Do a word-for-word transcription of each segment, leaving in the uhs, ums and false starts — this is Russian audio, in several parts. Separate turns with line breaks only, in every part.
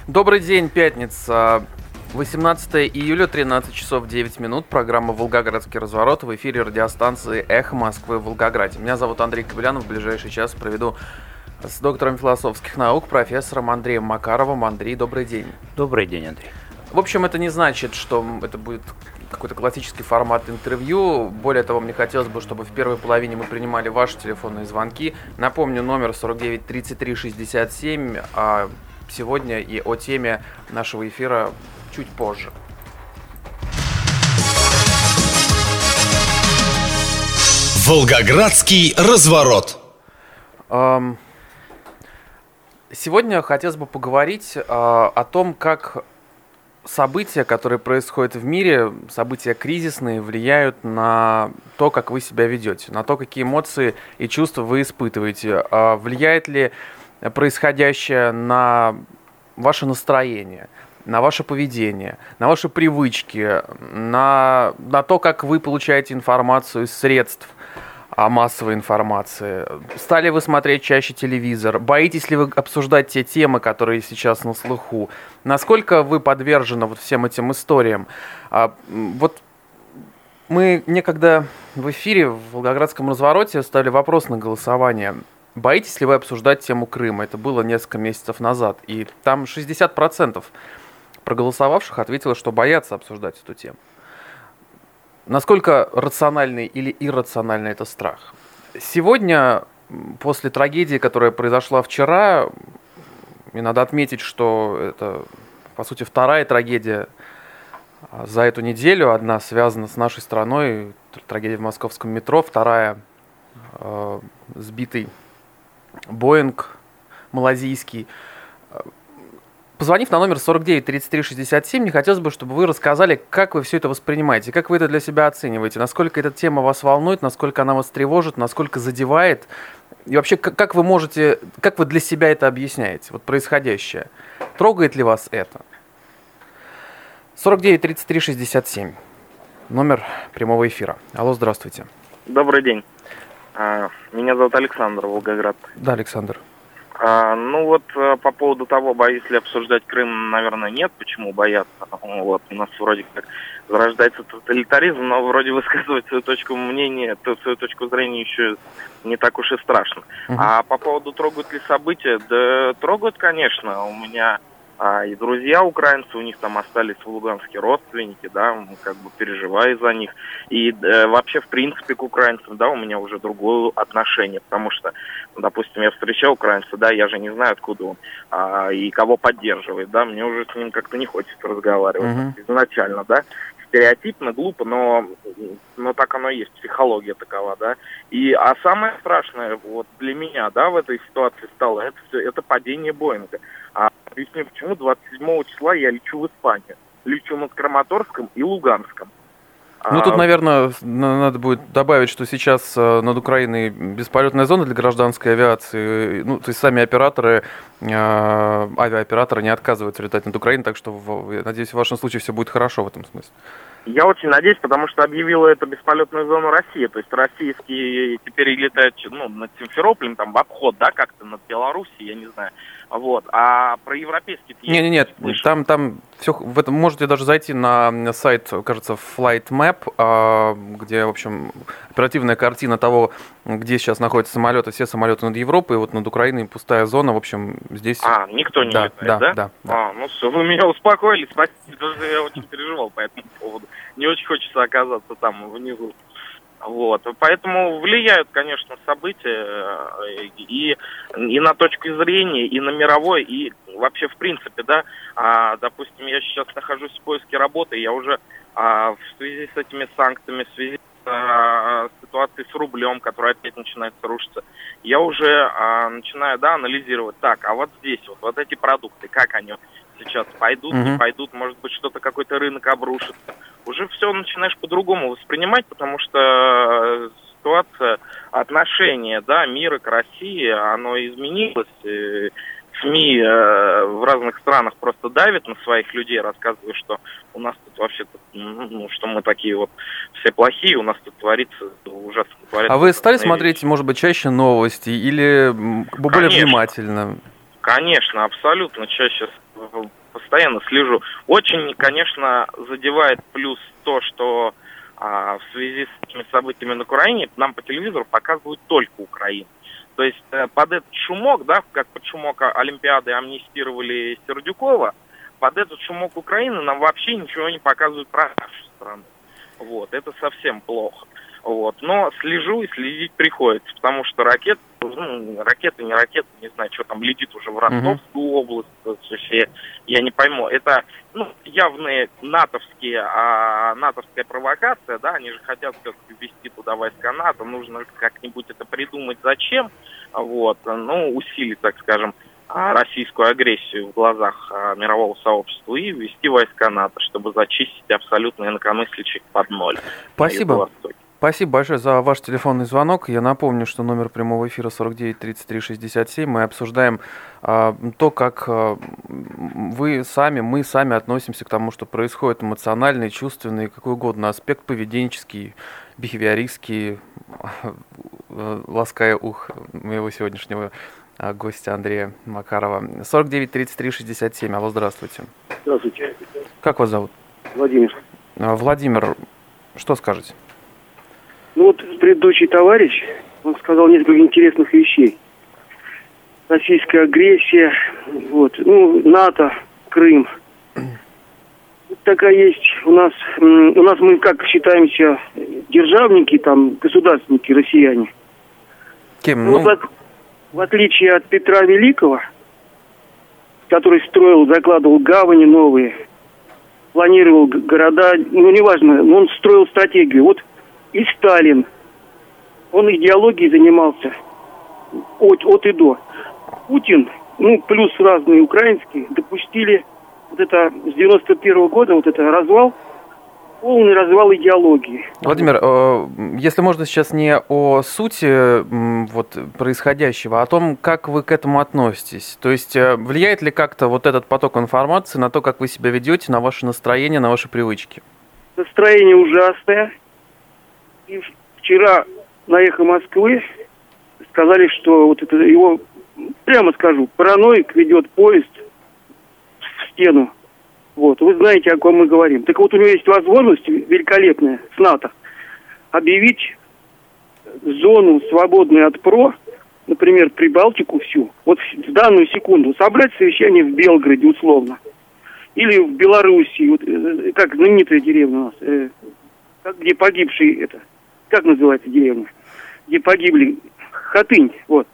Добрый день, пятница, восемнадцатое июля, тринадцать часов девять минут. Программа «Волгоградский разворот» в эфире радиостанции «Эхо Москвы» в Волгограде. Меня зовут Андрей Кобылянов. В ближайший час проведу с доктором философских наук, профессором Андреем Макаровым. Андрей, добрый день.
Добрый день, Андрей.
В общем, это не значит, что это будет какой-то классический формат интервью. Более того, мне хотелось бы, чтобы в первой половине мы принимали ваши телефонные звонки. Напомню, номер сорок девять тридцать три шестьдесят семь. А сегодня и о теме нашего эфира чуть позже.
Волгоградский разворот.
Эм, сегодня хотелось бы поговорить э, о том, как события, которые происходят в мире, события кризисные, влияют на то, как вы себя ведете, на то, какие эмоции и чувства вы испытываете. Э, влияет ли происходящее на ваше настроение, на ваше поведение, на ваши привычки, на, на то, как вы получаете информацию из средств массовой информации? Стали вы смотреть чаще телевизор? Боитесь ли вы обсуждать те темы, которые сейчас на слуху? Насколько вы подвержены вот всем этим историям? А, вот мы некогда в эфире в Волгоградском развороте ставили вопрос на голосование. Боитесь ли вы обсуждать тему Крыма? Это было несколько месяцев назад. И там шестьдесят процентов проголосовавших ответило, что боятся обсуждать эту тему. Насколько рациональный или иррациональный это страх? Сегодня, после трагедии, которая произошла вчера, мне надо отметить, что это, по сути, вторая трагедия за эту неделю. Одна связана с нашей страной, трагедия в московском метро, вторая э, сбитый Боинг малазийский. Позвонив на номер сорок девять тридцать три шестьдесят семь, мне хотелось бы, чтобы вы рассказали, как вы все это воспринимаете, как вы это для себя оцениваете, насколько эта тема вас волнует, насколько она вас тревожит, насколько задевает, и вообще, как, как вы можете, как вы для себя это объясняете, вот происходящее. Трогает ли вас это? сорок девять тридцать три шестьдесят семь, номер прямого эфира. Алло, здравствуйте.
Добрый день. Меня зовут Александр, Волгоград.
Да, Александр.
А, ну вот по поводу того, боюсь ли обсуждать Крым, наверное, нет. Почему бояться? Вот, у нас вроде как зарождается тоталитаризм, но вроде высказывать свою точку мнения, свою точку зрения еще не так уж и страшно. Uh-huh. А по поводу трогают ли события, да трогают, конечно. У меня а, и друзья украинцы, у них там остались в Луганске родственники, да, как бы переживаю за них. И э, вообще, в принципе, к украинцам, да, у меня уже другое отношение, потому что, допустим, я встречал украинца, да, я же не знаю, откуда он а, и кого поддерживает, да, мне уже с ним как-то не хочется разговаривать uh-huh. изначально, да, стереотипно, глупо, но, но так оно и есть, психология такова, да, и, а самое страшное, вот, для меня, да, в этой ситуации стало, это все, это падение Боинга. А, объясню, почему двадцать седьмого числа я лечу в Испанию, лечу над Краматорском и Луганском.
Ну, тут, наверное, надо будет добавить, что сейчас над Украиной бесполетная зона для гражданской авиации. Ну, то есть сами операторы, авиаоператоры не отказываются летать над Украиной, так что, я надеюсь, в вашем случае все будет хорошо в этом смысле.
Я очень надеюсь, потому что объявила это бесполетную зону России. То есть российские теперь летают, ну, над Симферополем, там, в обход, да, как-то над Белоруссией, я не знаю. Вот. А про европейские...
Нет, нет, нет, там, там все, в этом можете даже зайти на сайт, кажется, Flight Map, где, в общем, оперативная картина того, где сейчас находятся самолеты, все самолеты над Европой, вот над Украиной пустая зона, в общем, здесь...
А, никто не
да,
летает,
да?
Да,
да, да.
А, ну все, вы меня успокоили, спасибо, потому что я очень переживал по этому поводу. Не очень хочется оказаться там внизу. Вот, поэтому влияют, конечно, события и, и на точку зрения, и на мировой, и вообще в принципе, да, а, допустим, я сейчас нахожусь в поиске работы, я уже а, в связи с этими санкциями, в связи с а, ситуацией с рублем, которая опять начинает рушиться, я уже а, начинаю, да, анализировать, так, а вот здесь вот, вот эти продукты, как они сейчас пойдут, mm-hmm. не пойдут, может быть, что-то, какой-то рынок обрушится. Уже все начинаешь по-другому воспринимать, потому что ситуация, отношение, да, мира к России, оно изменилось. СМИ э, в разных странах просто давят на своих людей, рассказывая, что у нас тут вообще-то, ну, что мы такие вот все плохие, у нас тут творится ужасно. Творится
а вы стали
смотреть,
вещи. Может быть, чаще новости или более Конечно. внимательно?
Конечно, абсолютно. Чаще постоянно слежу. Очень, конечно, задевает плюс то, что а, в связи с этими событиями на Украине нам по телевизору показывают только Украину. То есть э, под этот шумок, да, как под шумок Олимпиады амнистировали Сердюкова, под этот шумок Украины нам вообще ничего не показывают про нашу страну. Вот, это совсем плохо. Вот, но слежу и следить приходится, потому что ракеты, ну, ракеты, не ракеты, не знаю, что там летит уже в Ростовскую mm-hmm. область, я, я не пойму. Это, ну, явные натовские, а, натовская провокация, да, они же хотят как ввести туда войска НАТО, нужно как-нибудь это придумать, зачем, вот, ну, усилить, так скажем, российскую агрессию в глазах а, мирового сообщества и ввести войска НАТО, чтобы зачистить абсолютно инакомыслящих под ноль.
Спасибо. Спасибо большое за ваш телефонный звонок. Я напомню, что номер прямого эфира сорок девять тридцать три шестьдесят семь. Мы обсуждаем а, то, как а, вы сами, мы сами относимся к тому, что происходит, эмоциональный, чувственный, какой угодно аспект, поведенческий, бихевиористский, лаская ух моего сегодняшнего гостя Андрея Макарова. сорок девять тридцать три шестьдесят семь. Алло, здравствуйте.
Здравствуйте.
Как вас зовут?
Владимир.
Владимир, что скажете?
Ну вот предыдущий товарищ, он сказал несколько интересных вещей. Российская агрессия, вот, ну, НАТО, Крым. Такая есть у нас, у нас мы как считаемся державники, там, государственники, россияне.
Кем?
Ну,
Ну...
вот, в отличие от Петра Великого, который строил, закладывал гавани новые, планировал города, ну, неважно, он строил стратегию. Вот и Сталин, он идеологией занимался от, от и до. Путин, ну, плюс разные украинские, допустили вот это с девяносто первого года, вот это развал, полный развал идеологии.
Владимир, э, если можно сейчас не о сути э, вот, происходящего, а о том, как вы к этому относитесь. То есть э, влияет ли как-то вот этот поток информации на то, как вы себя ведете, на ваше настроение, на ваши привычки?
Настроение ужасное. И вчера на «Эхо Москвы» сказали, что вот это его, прямо скажу, параноик ведет поезд в стену. Вот, вы знаете, о ком мы говорим. Так вот, у него есть возможность великолепная с НАТО объявить зону, свободную от ПРО, например, Прибалтику всю, вот в данную секунду собрать совещание в Белграде условно. Или в Белоруссии, вот, как знаменитая деревня у нас, э, где погибший это, как называется деревня, где погибли, Хатынь, вот.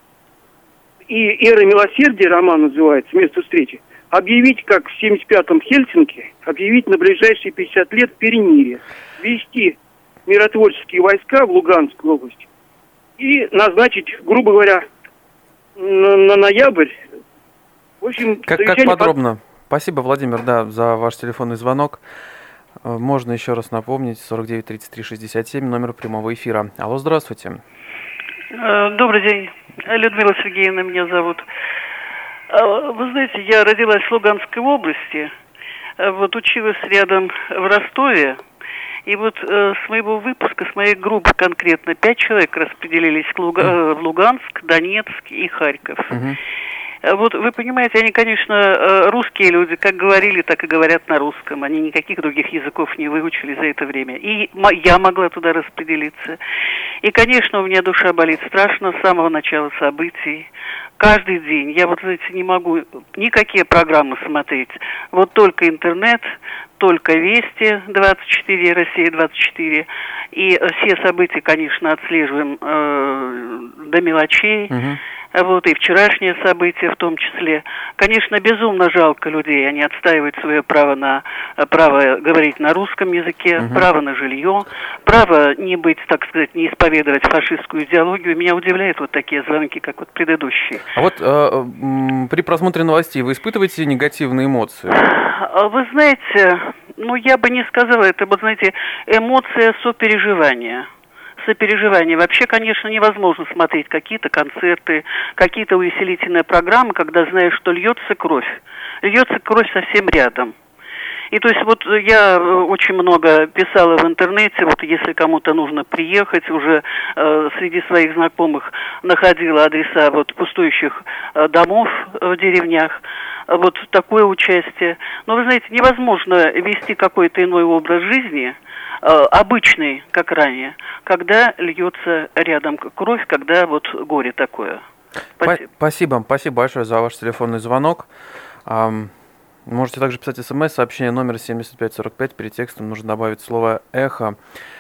И «Эра милосердия» роман называется, место встречи. Объявить, как в семьдесят пятом Хельсинки, объявить на ближайшие пятьдесят лет перемирие, ввести миротворческие войска в Луганскую область и назначить, грубо говоря, на, на ноябрь. В общем,
как, как подробно? Под... Спасибо, Владимир, да, за ваш телефонный звонок. Можно еще раз напомнить, сорок девять тридцать три шестьдесят семь, номер прямого эфира. Алло, здравствуйте.
Добрый день. Людмила Сергеевна меня зовут. Вы знаете, я родилась в Луганской области, вот училась рядом в Ростове, и вот э, с моего выпуска, с моей группы конкретно, пять человек распределились в, Луга- в Луганск, Донецк и Харьков. Uh-huh. Вот вы понимаете, они, конечно, русские люди, как говорили, так и говорят на русском. Они никаких других языков не выучили за это время. И я могла туда распределиться. И, конечно, у меня душа болит страшно с самого начала событий. Каждый день. Я вот, знаете, не могу никакие программы смотреть. Вот только интернет, только Вести двадцать четыре, Россия двадцать четыре. И все события, конечно, отслеживаем э, до мелочей. Uh-huh. Вот, и вчерашние события в том числе. Конечно, безумно жалко людей. Они отстаивают свое право на право говорить на русском языке, uh-huh. право на жилье, право не быть, так сказать, не исповедовать фашистскую идеологию. Меня удивляют вот такие звонки, как вот предыдущие.
А вот э, при просмотре новостей вы испытываете негативные эмоции?
Вы знаете, ну я бы не сказала, это, вот знаете, эмоция сопереживания. Сопереживание. Вообще, конечно, невозможно смотреть какие-то концерты, какие-то увеселительные программы, когда знаешь, что льется кровь. Льется кровь совсем рядом. И то есть вот я очень много писала в интернете, вот если кому-то нужно приехать, уже э, среди своих знакомых находила адреса вот пустующих э, домов в деревнях, вот такое участие. Но вы знаете, невозможно вести какой-то иной образ жизни, э, обычный, как ранее, когда льется рядом кровь, когда вот горе такое.
Спасибо. Спасибо, спасибо большое за ваш телефонный звонок. Можете также писать смс, сообщение номер семьдесят пять сорок пять, перед текстом нужно добавить слово «эхо».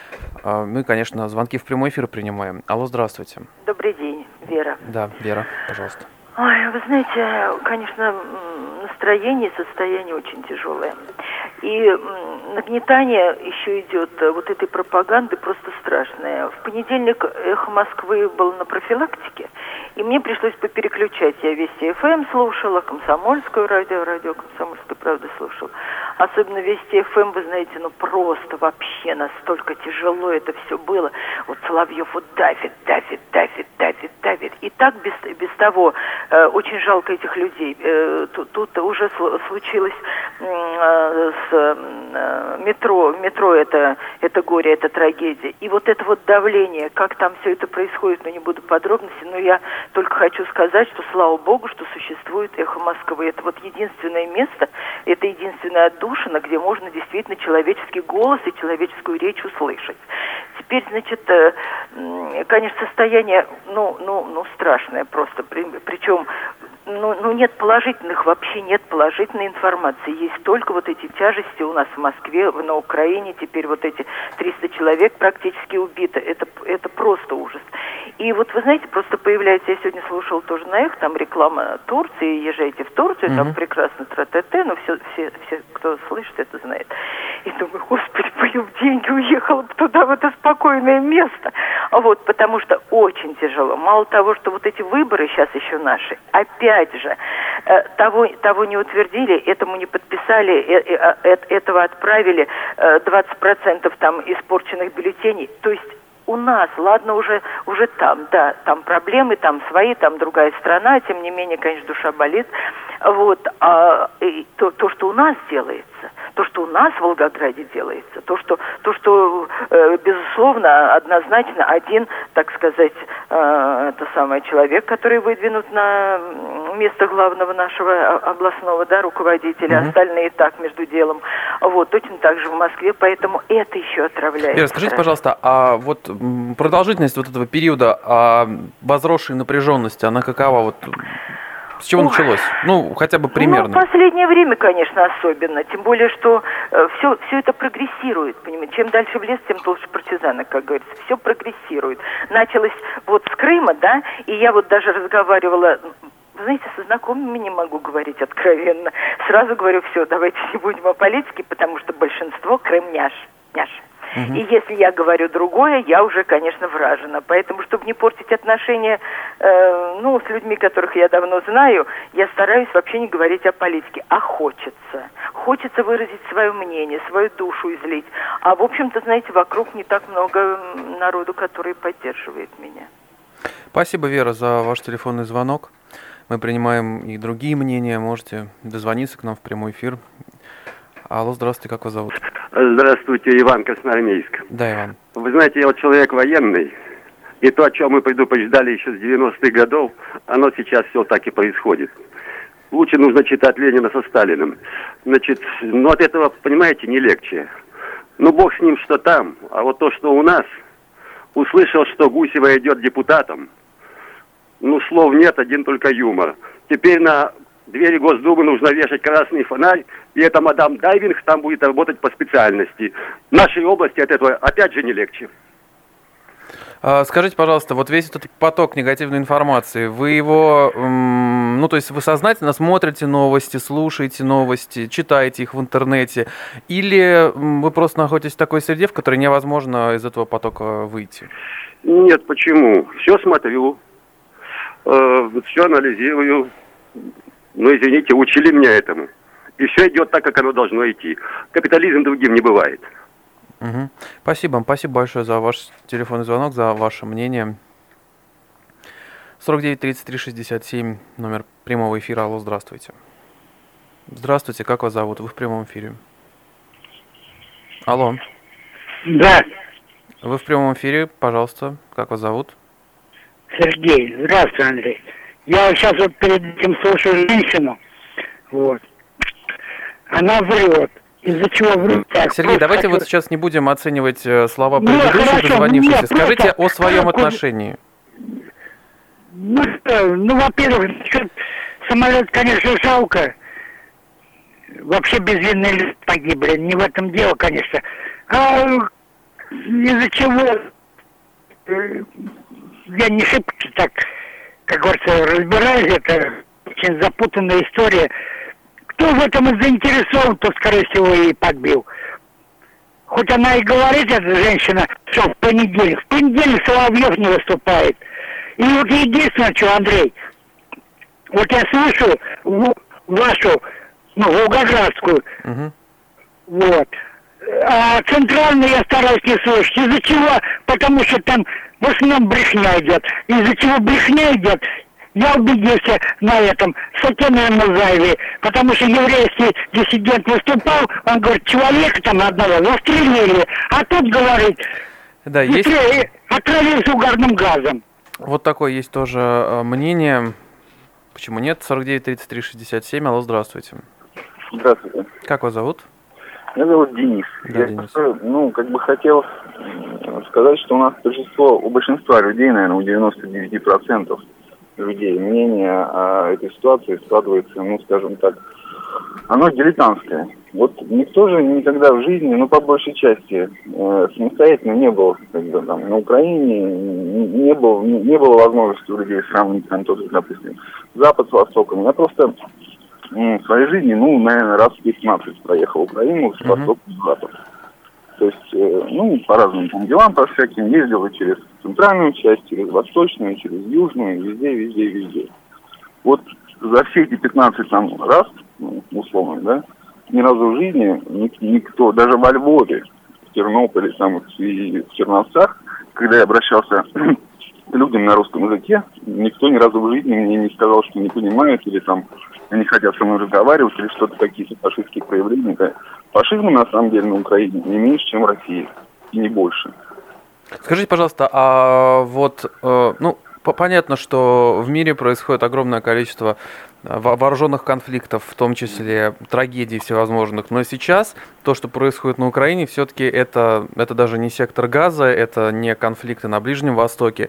Ну и, конечно, звонки в прямой эфир принимаем. Алло, здравствуйте.
Добрый день, Вера.
Да, Вера, пожалуйста.
Ой, вы знаете, конечно, настроение и состояние очень тяжелое. И нагнетание еще идет вот этой пропаганды просто страшное. В понедельник «Эхо Москвы» был на профилактике, и мне пришлось попереключать. Я Вести эф эм слушала, Комсомольскую радио, радио Комсомольская правда слушала. Особенно Вести эф эм, вы знаете, ну просто вообще настолько тяжело это все было. Вот Соловьев вот давит, давит, давит, давит, давит. И так без, без того э, очень жалко этих людей. Э, тут, тут уже случилось э, с э, метро. Метро это, это горе, это трагедия. И вот это вот давление, как там все это происходит, ну не буду подробностей, но я только хочу сказать, что слава богу, что существует «Эхо Москвы». Это вот единственное место, это единственная отдушина, где можно действительно человеческий голос и человеческую речь услышать. Теперь, значит, конечно, состояние, ну, ну, ну, страшное просто. Причем, ну, ну, нет положительных, вообще нет положительной информации. Есть только вот эти тяжести у нас в Москве, на Украине. Теперь вот эти триста человек практически убито. Это, это просто ужас. И вот, вы знаете, просто появляется, я сегодня слушала тоже на «Эхо», там реклама Турции, езжайте в Турцию, mm-hmm. там прекрасно тра-та-та, но все, все, все, кто слышит, это знает. И думаю, господи, блин, деньги, уехала бы туда, в это спокойное место. Вот, потому что очень тяжело. Мало того, что вот эти выборы сейчас еще наши, опять же, э, того, того не утвердили, этому не подписали, э, э, э, этого отправили, э, двадцать процентов там испорченных бюллетеней. То есть у нас, ладно, уже, уже там, да, там проблемы, там свои, там другая страна, тем не менее, конечно, душа болит. Вот, а и то, то, что у нас делается, то, что у нас в Волгограде делается, то, что, то, что э, безусловно, однозначно один, так сказать, э, это самый человек, который выдвинут на место главного нашего областного, да, руководителя, mm-hmm. остальные так, между делом. Вот, точно так же в Москве, поэтому это еще отравляет.
Вера, скажите, пожалуйста, а вот продолжительность вот этого периода а возросшей напряженности, она какова? Вот с чего Ой. началось? Ну, хотя бы примерно.
Ну, в последнее время, конечно, особенно. Тем более, что э, все, все это прогрессирует, понимаете. Чем дальше в лес, тем толще партизаны, как говорится. Все прогрессирует. Началось вот с Крыма, да, и я вот даже разговаривала... Вы знаете, со знакомыми не могу говорить откровенно. Сразу говорю, все, давайте не будем о политике, потому что большинство Крым няш. няш. Угу. И если я говорю другое, я уже, конечно, вражена. Поэтому, чтобы не портить отношения э, ну, с людьми, которых я давно знаю, я стараюсь вообще не говорить о политике. А хочется. Хочется выразить свое мнение, свою душу излить. А, в общем-то, знаете, вокруг не так много народу, который поддерживает меня.
Спасибо, Вера, за ваш телефонный звонок. Мы принимаем и другие мнения. Можете дозвониться к нам в прямой эфир. Алло, здравствуйте, как вас зовут?
Здравствуйте, Иван, Красноармейск.
Да, Иван.
Вы знаете, я вот человек военный, и то, о чем мы предупреждали еще с девяностых годов, оно сейчас все так и происходит. Лучше нужно читать Ленина со Сталиным. Значит, ну от этого, понимаете, не легче. Ну, бог с ним, что там, а вот то, что у нас, услышал, что Гусева идет депутатом, ну, слов нет, один только юмор. Теперь на двери Госдумы нужно вешать красный фонарь, и это мадам Дайвинг там будет работать по специальности. В нашей области от этого опять же не легче.
Скажите, пожалуйста, вот весь этот поток негативной информации, вы его, ну, то есть вы сознательно смотрите новости, слушаете новости, читаете их в интернете, или вы просто находитесь в такой среде, в которой невозможно из этого потока выйти?
Нет, почему? Все смотрю, э, все анализирую. Ну, извините, учили меня этому. И все идет так, как оно должно идти. Капитализм другим не бывает.
Угу. Спасибо. Спасибо большое за ваш телефонный звонок, за ваше мнение. сорок девять тридцать три шестьдесят семь, номер прямого эфира. Алло, здравствуйте. Здравствуйте, как вас зовут? Вы в прямом эфире. Алло.
Да.
Вы в прямом эфире, пожалуйста, как вас зовут?
Сергей. Здравствуй, Андрей. Я сейчас вот перед этим слушаю женщину. Вот. Она врет. Из-за чего врет? Так,
Сергей, давайте
хочу...
вот сейчас не будем оценивать э, слова
Нет,
предыдущих
хорошо,
дозвонившихся.
нет,
Скажите
просто...
о своем
как...
отношении.
Ну, что, ну, во-первых, самолет, конечно, жалко. Вообще безвинные люди погибли. Не в этом дело, конечно. А из-за чего... Я не шибко так, как говорится, разбираюсь. Это очень запутанная история. Кто в этом и заинтересован, то, скорее всего, и подбил. Хоть она и говорит, эта женщина, что в понедельник. В понедельник Соловьев не выступает. И вот единственное, что, Андрей, вот я слышу вашу, ну, Волгоградскую,
Угу.
вот, а центральную я стараюсь не слушать. Из-за чего? Потому что там в основном брехня идет. Из-за чего брехня идет, я убедился на этом с Атеной Музаевой, потому что еврейский диссидент выступал, он говорит, человека там одного застрелили, а тут говорит,
Да, есть...
отравился угарным газом.
Вот такое есть тоже э, мнение. Почему нет? сорок девять тридцать три шестьдесят семь. Алло, здравствуйте.
Здравствуйте.
Как вас зовут?
Меня зовут Денис.
Да,
Я
Денис.
просто, ну, как бы хотел сказать, что у нас большинство, у большинства людей, наверное, у девяноста девяти процентов людей мнение о этой ситуации складывается, ну, скажем так, оно дилетантское. Вот никто же никогда в жизни, ну, по большей части, э, самостоятельно не был, как бы, там, на Украине, не, не, был, не, не было возможности у людей сравнить, там, тот, допустим, Запад с Востоком. Я просто ну, в своей жизни, ну, наверное, раз пятнадцать проехал Украину с Востока в Запад. То есть, э, ну, по разным там делам, по всяким, ездил и через центральную часть, через восточную, через южную, везде, везде, везде. Вот за все эти пятнадцать там раз, ну, условно, да, ни разу в жизни ник- никто, даже во Львове, в Тернополе, там, и в Черновцах, когда я обращался к людям на русском языке, никто ни разу в жизни мне не сказал, что не понимает, или там не хотят со мной разговаривать, или что-то, какие-то фашистские проявления. Фашизма, на самом деле, на Украине не меньше, чем в России, и не больше.
Скажите, пожалуйста, а вот, э, ну, понятно, что в мире происходит огромное количество вооруженных конфликтов, в том числе трагедий всевозможных. Но сейчас то, что происходит на Украине, все-таки это, это даже не сектор Газа, это не конфликты на Ближнем Востоке.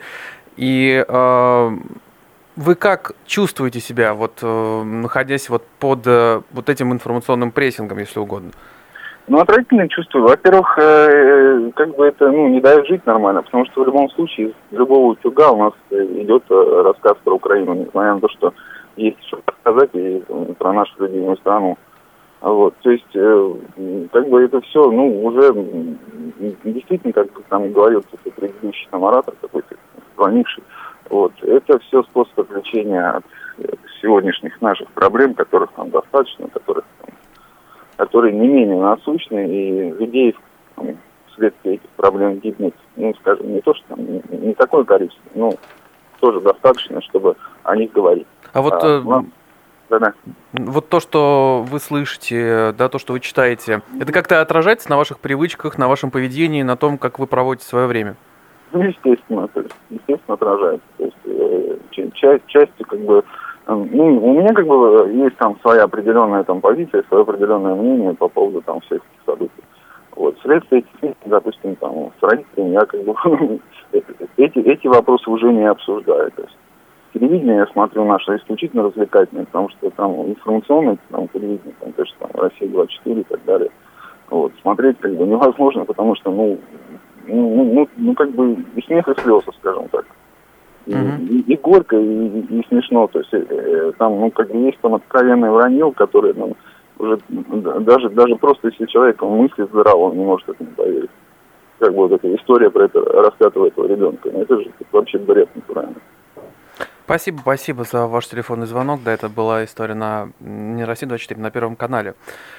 И э, вы как чувствуете себя, вот, э, находясь вот под э, вот этим информационным прессингом, если угодно?
Ну, отвратительно чувствую. Во-первых, э, как бы это, ну, не дает жить нормально, потому что в любом случае из любого утюга у нас идет рассказ про Украину, несмотря на то, что есть что рассказать и про нашу любимую страну. Вот, то есть, э, как бы это все, ну, уже действительно, как там говорил предыдущий там оратор какой-то, звонивший, вот, это все способ отвлечения от сегодняшних наших проблем, которых там достаточно, которых там, которые не менее насущны, и людей там, вследствие этих проблем гибнет, ну, скажем, не то, что там не, не такое количество, но тоже достаточно, чтобы о них говорить.
А вот,
а, ну, да-да.
вот то, что вы слышите, да, то, что вы читаете, это как-то отражается на ваших привычках, на вашем поведении, на том, как вы проводите свое время?
Ну, естественно, то есть, естественно, отражается. То есть, э, часть, частью, как бы, э, ну, у меня, как бы, есть там своя определенная там позиция, свое определенное мнение по поводу там всех этих событий. Вот, вследствие этих, допустим, там, с родителями я, как бы, эти, эти вопросы уже не обсуждаю. То есть, телевидение я смотрю наше исключительно развлекательное, потому что там информационное там, телевидение, там, то, что там Россия двадцать четыре и так далее. Вот, смотреть как бы невозможно, потому что, ну, ну, ну, ну как бы и смех, и слезы, скажем так. И, uh-huh. и, и горько, и, и смешно. То есть э, там, ну, как бы есть там откровенное вранье, которое, ну, уже даже, даже просто если человек мыслит здраво, он не может этому поверить. Как бы вот эта история про это раскатывает этого ребенка. Ну, это же это вообще бред натуральный.
Спасибо, спасибо за ваш телефонный звонок. Да, это была история на не Россия двадцать четыре, на Первом канале.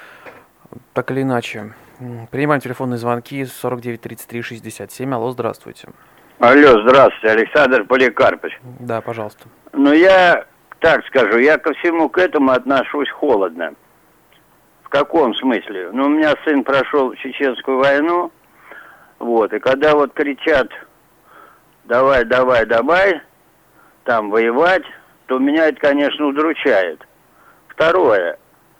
Так или иначе. Принимаем телефонные звонки сорок девять тридцать три шестьдесят семь. Алло, здравствуйте.
Алло, здравствуйте, Александр Поликарпович.
Да, пожалуйста.
Ну, я так скажу, я ко всему к этому отношусь холодно. В каком смысле? Ну, у меня сын прошел Чеченскую войну, вот, и когда вот кричат, давай, давай, давай, там воевать, то меня это, конечно, удручает. Второе,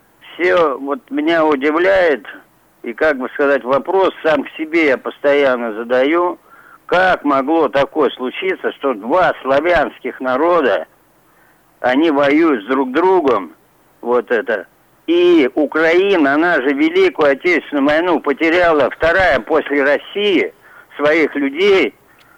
все, вот меня удивляет, и, как бы сказать, вопрос сам к себе я постоянно задаю, как могло такое случиться, что два славянских народа, они воюют с друг другом, вот это, и Украина, она же Великую Отечественную войну потеряла, вторая после России, своих людей,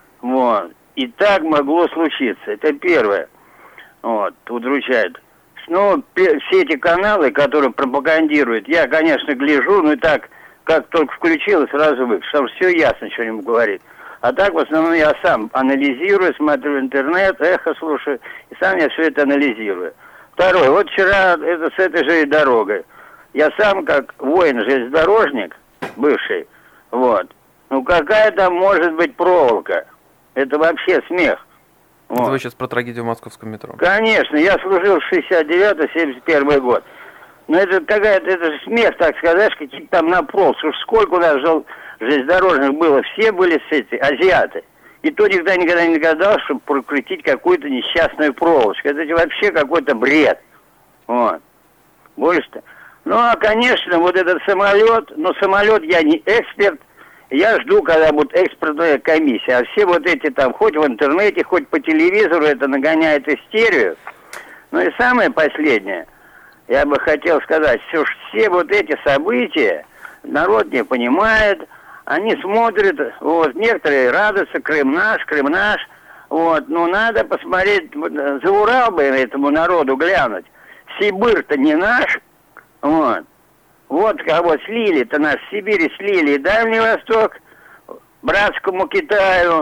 вот, и так могло случиться, это первое, вот, удручает. Ну, все эти каналы, которые пропагандируют, я, конечно, гляжу, но и так, как только включил, сразу выключил, потому что все ясно, что им говорит. А так, в основном, я сам анализирую, смотрю интернет, эхо слушаю, и сам я все это анализирую. Второе, вот вчера это с этой же дорогой. Я сам, как воин-железнодорожник, бывший, вот, ну какая там может быть проволока? Это вообще смех.
Вот.
Вот.
Вы сейчас про трагедию в московском метро.
Конечно, я служил в шестьдесят девятый — семьдесят первый год. Но это какая-то, это же смех, так сказать, какие-то там напролс. Уж сколько у нас жел, железнодорожных было, все были с эти, азиаты. И то никогда никогда не догадался, чтобы прокрутить какую-то несчастную проволочку. Это вообще какой-то бред. Вот. Больше-то. Ну, а, конечно, вот этот самолет, но самолет я не эксперт, я жду, когда будет экспертная комиссия. А все вот эти там, хоть в интернете, хоть по телевизору, это нагоняет истерию. Ну и самое последнее, я бы хотел сказать, все, все вот эти события народ не понимает, они смотрят, вот, некоторые радуются, Крым наш, Крым наш, вот, но надо посмотреть, за Урал бы этому народу глянуть. Сибирь-то не наш, вот. Вот кого слили-то нас, в Сибири слили и Дальний Восток, братскому Китаю,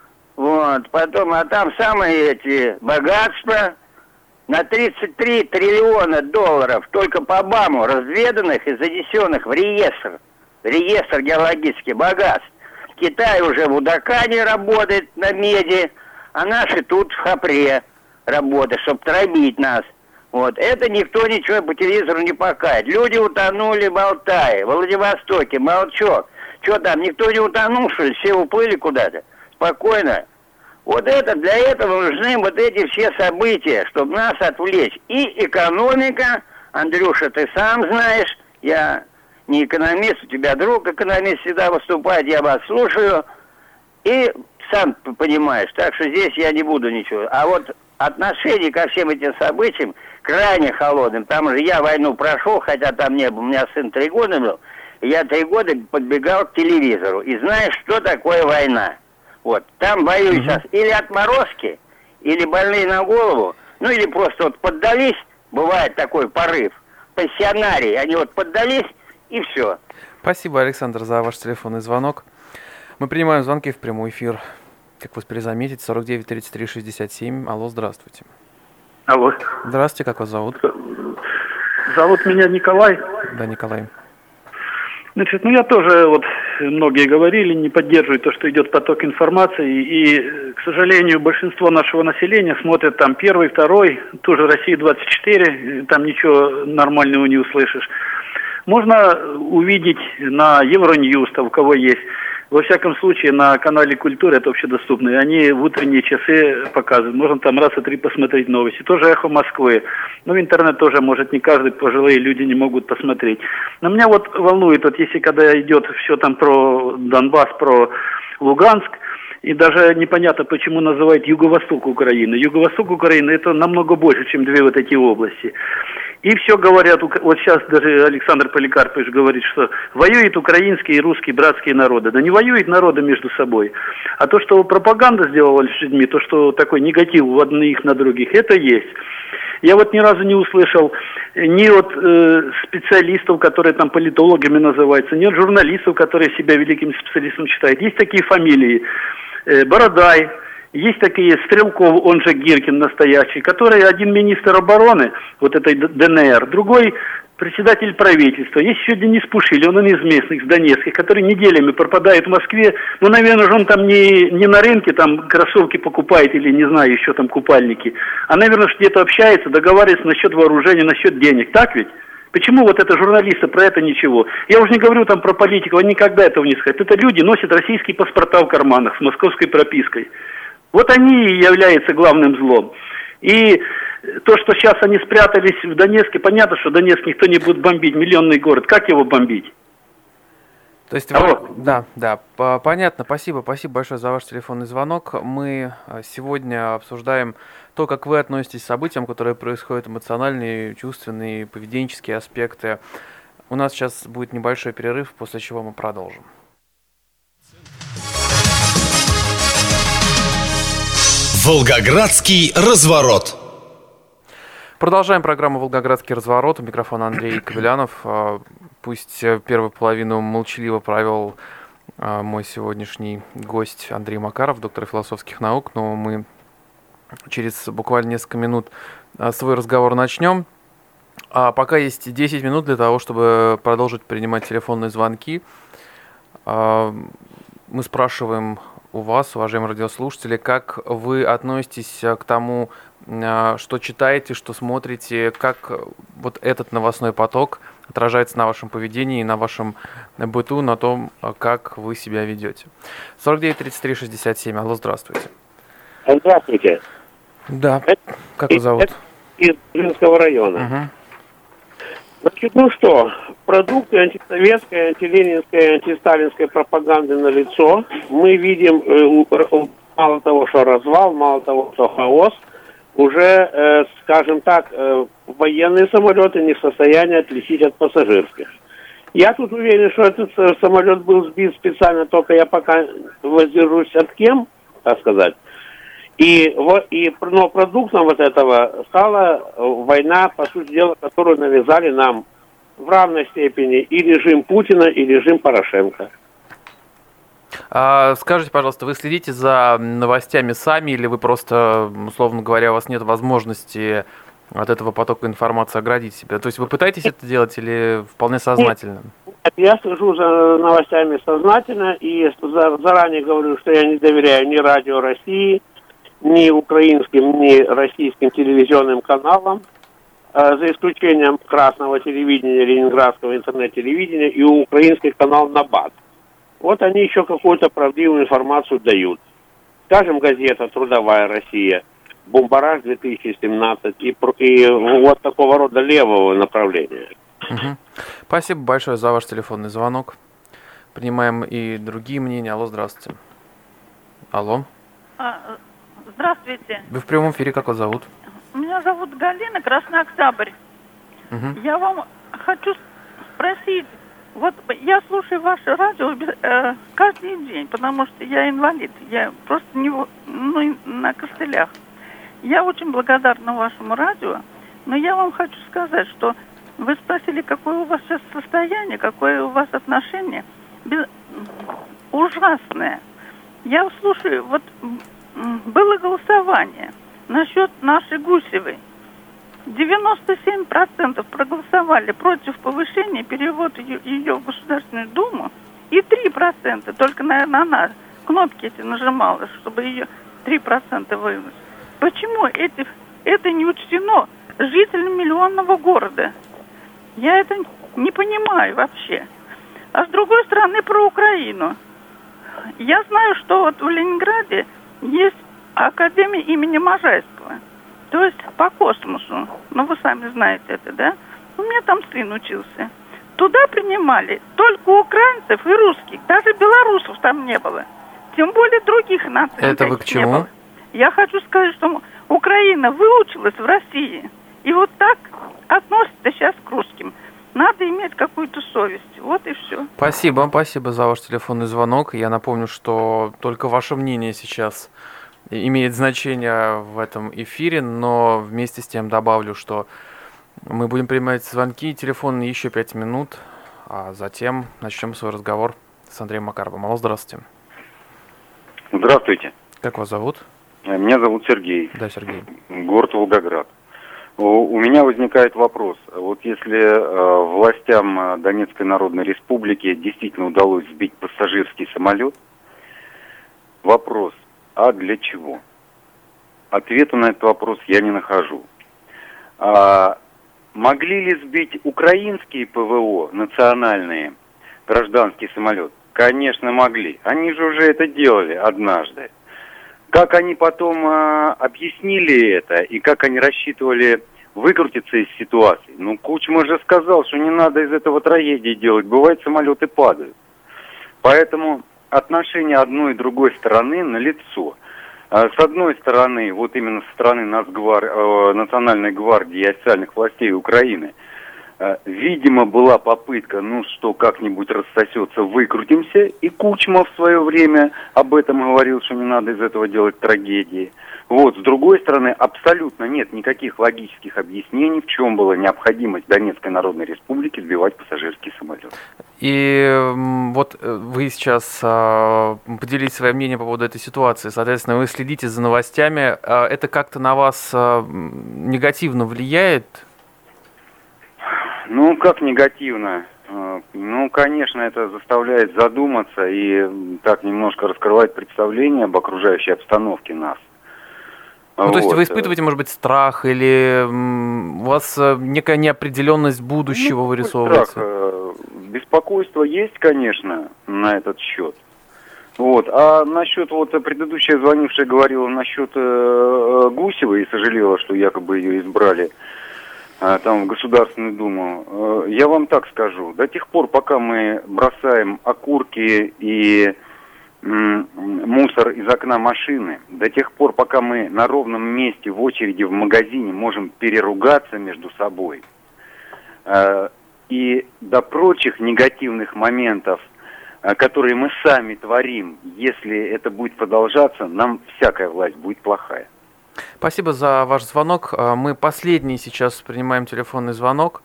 вот, потом, а там самые эти богатства, на тридцать три триллиона долларов только по БАМу разведанных и занесенных в реестр, реестр геологических богатств. Китай уже в Удакане работает на меди, а наши тут в Хапре работают, чтобы травить нас. Вот. Это никто ничего по телевизору не покажет. Люди утонули в Алтае, в Владивостоке, молчок. Что там, никто не утонул, что ли? Все уплыли куда-то? Спокойно. Вот это, для этого нужны вот эти все события, чтобы нас отвлечь. И экономика, Андрюша, ты сам знаешь, я не экономист, у тебя друг экономист всегда выступает, я вас слушаю. И сам понимаешь, так что здесь я не буду ничего. А вот отношение ко всем этим событиям крайне холодным. Там же я войну прошел, хотя там не был, у меня сын три года был, и я три года подбегал к телевизору. И знаешь, что такое война? Вот, там воюют сейчас или отморозки, или больные на голову, ну или просто вот поддались, бывает такой порыв, пассионарии, они вот поддались, и все.
Спасибо, Александр, за ваш телефонный звонок. Мы принимаем звонки в прямой эфир. Как вы успели заметить, сорок девять тридцать три шестьдесят семь. Алло, здравствуйте.
Алло.
Здравствуйте, как вас зовут?
Зовут меня Николай.
Да, Николай.
Значит, ну я тоже, вот многие говорили, не поддерживают то, что идет поток информации, и, к сожалению, большинство нашего населения смотрят там первый, второй, тоже Россия двадцать четыре, там ничего нормального не услышишь. Можно увидеть на Евроньюз, у кого есть. Во всяком случае, на канале Культура, это общедоступно, они в утренние часы показывают. Можно там раз и три посмотреть новости. Тоже «Эхо Москвы». Ну, в интернет тоже, может, не каждый, пожилые люди не могут посмотреть. Но меня вот волнует, вот если когда идет все там про Донбасс, про Луганск, и даже непонятно, почему называют Юго-Восток Украины. Юго-Восток Украины — это намного больше, чем две вот эти области. И все говорят, вот сейчас даже Александр Поликарпович говорит, что воюют украинские и русские братские народы. Да не воюют народы между собой. А то, что пропаганда сделала с людьми, то, что такой негатив в одних на других, это есть. Я вот ни разу не услышал ни от э, специалистов, которые там политологами называются, ни от журналистов, которые себя великим специалистом считают. Есть такие фамилии. Э, Бородай. Есть такие Стрелков, он же Гиркин настоящий, который один министр обороны, вот этой ДНР, другой председатель правительства. Есть еще Денис Пушилин, он из местных, с Донецка, который неделями пропадает в Москве. Ну, наверное, он там не, не на рынке там кроссовки покупает или, не знаю, еще там купальники, а, наверное, где-то общается, договаривается насчет вооружения, насчет денег. Так ведь?
Почему вот это журналисты про это ничего? Я уже не говорю там про политиков, они никогда этого не скажут. Это люди носят российские паспорта в карманах с московской пропиской. Вот они и являются главным злом. И то, что сейчас они спрятались в Донецке, понятно, что Донецк никто не будет бомбить, миллионный город. Как его бомбить?
То есть, вы... да, да, понятно, спасибо, спасибо большое за ваш телефонный звонок. Мы сегодня обсуждаем то, как вы относитесь к событиям, которые происходят, эмоциональные, чувственные, поведенческие аспекты. У нас сейчас будет небольшой перерыв, после чего мы продолжим.
Волгоградский разворот.
Продолжаем программу «Волгоградский разворот». У микрофона Андрей Кобылянов. Пусть первую половину молчаливо провел мой сегодняшний гость Андрей Макаров, доктор философских наук, но мы через буквально несколько минут свой разговор начнем. А пока есть десять минут для того, чтобы продолжить принимать телефонные звонки. Мы спрашиваем у вас, уважаемые радиослушатели, как вы относитесь к тому, что читаете, что смотрите, как вот этот новостной поток отражается на вашем поведении, на вашем быту, на том, как вы себя ведете. сорок девять тридцать три шестьдесят семь. Алло, здравствуйте.
Здравствуйте.
Да.
Это,
как вас зовут?
Из Ленинского района.
Угу.
Значит, ну что, продукты антисоветской, антиленинской, антисталинской пропаганды налицо. Мы видим э, мало того, что развал, мало того, что хаос, уже, э, скажем так, э, военные самолеты не в состоянии отличить от пассажирских. Я тут уверен, что этот самолет был сбит специально, только я пока воздержусь от кем, так сказать. И, и но продуктом вот этого стала война, по сути дела, которую навязали нам в равной степени и режим Путина, и режим Порошенко.
А, скажите, пожалуйста, вы следите за новостями сами, или вы просто, условно говоря, у вас нет возможности от этого потока информации оградить себя? То есть вы пытаетесь это делать или вполне сознательно?
Нет, я слежу за новостями сознательно и заранее говорю, что я не доверяю ни Радио России, ни украинским, ни российским телевизионным каналам, э, за исключением красного телевидения, ленинградского интернет-телевидения и украинский канал «Набат». Вот они еще какую-то правдивую информацию дают. Скажем, газета «Трудовая Россия», «Бумбараж две тысячи семнадцать» и, и вот такого рода левого направления.
Угу. Спасибо большое за ваш телефонный звонок. Принимаем и другие мнения. Алло, здравствуйте. Алло.
А, здравствуйте.
Вы в прямом эфире, как вас зовут?
Меня зовут Галина, Красный Октябрь.
Угу.
Я вам хочу спросить, вот я слушаю ваше радио э, каждый день, потому что я инвалид, я просто не, ну, на костылях. Я очень благодарна вашему радио, но я вам хочу сказать, что вы спросили, какое у вас сейчас состояние, какое у вас отношение. Без... Ужасное. Я слушаю, вот было голосование насчет нашей Гусевой. девяносто семь процентов проголосовали против повышения перевода ее, ее в Государственную Думу, и три процента, только, наверное, она кнопки эти нажимала, чтобы ее три процента вывести. Почему эти, это не учтено жителям миллионного города? Я это не понимаю вообще. А с другой стороны, про Украину. Я знаю, что вот в Ленинграде есть академия имени Можайского. То есть по космосу. Ну, вы сами знаете это, да? У меня там сын учился. Туда принимали только украинцев и русских. Даже белорусов там не было. Тем более других наций.
Это вы к чему?
Я хочу сказать, что Украина выучилась в России. И вот так относится сейчас к русским. Надо иметь какую-то совесть. Вот и все.
Спасибо, спасибо за ваш телефонный звонок. Я напомню, что только ваше мнение сейчас имеет значение в этом эфире, но вместе с тем добавлю, что мы будем принимать звонки и телефоны еще пять минут, а затем начнем свой разговор с Андреем Макаровым. Алло, здравствуйте.
Здравствуйте.
Как вас зовут?
Меня зовут Сергей.
Да, Сергей.
Город Волгоград. У меня возникает вопрос. Вот если э, властям Донецкой Народной Республики действительно удалось сбить пассажирский самолет, вопрос, а для чего? Ответа на этот вопрос я не нахожу. А могли ли сбить украинские ПВО, национальные, гражданский самолет? Конечно, могли. Они же уже это делали однажды. Как они потом э, объяснили это и как они рассчитывали выкрутиться из ситуации? Ну, Кучма же сказал, что не надо из этого трагедии делать. Бывает, самолеты падают. Поэтому отношение одной и другой стороны налицо. С одной стороны, вот именно со стороны Нацгвар... э, Национальной гвардии и официальных властей Украины, э, видимо, была попытка, ну что, как-нибудь рассосется, выкрутимся. И Кучма в свое время об этом говорил, что не надо из этого делать трагедии. Вот, с другой стороны, абсолютно нет никаких логических объяснений, в чем была необходимость Донецкой Народной Республики сбивать пассажирский самолет.
И вот вы сейчас э, поделитесь своим мнением по поводу этой ситуации. Соответственно, вы следите за новостями. Это как-то на вас э, негативно влияет?
Ну, как негативно? Ну, конечно, это заставляет задуматься и так немножко раскрывать представление об окружающей обстановке нас.
Ну,
вот.
То есть вы испытываете, может быть, страх или м, у вас некая неопределенность будущего
ну,
вырисовывается?
Страх, беспокойство есть, конечно, на этот счет. Вот. А насчет, вот предыдущая звонившая говорила насчет э, Гусевой и сожалела, что якобы ее избрали э, там в Государственную Думу. Э, я вам так скажу, до тех пор, пока мы бросаем окурки и мусор из окна машины, до тех пор, пока мы на ровном месте в очереди в магазине можем переругаться между собой, э, и до прочих негативных моментов, э, которые мы сами творим, если это будет продолжаться, нам всякая власть будет плохая.
Спасибо за ваш звонок. Мы последний сейчас принимаем телефонный звонок.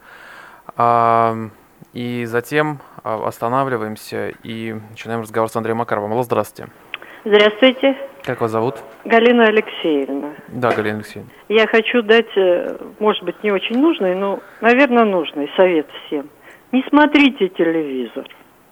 И затем останавливаемся и начинаем разговор с Андреем Макаровым. Алло, здравствуйте.
Здравствуйте.
Как вас зовут?
Галина Алексеевна.
Да, Галина Алексеевна.
Я хочу дать, может быть, не очень нужный, но, наверное, нужный совет всем. Не смотрите телевизор.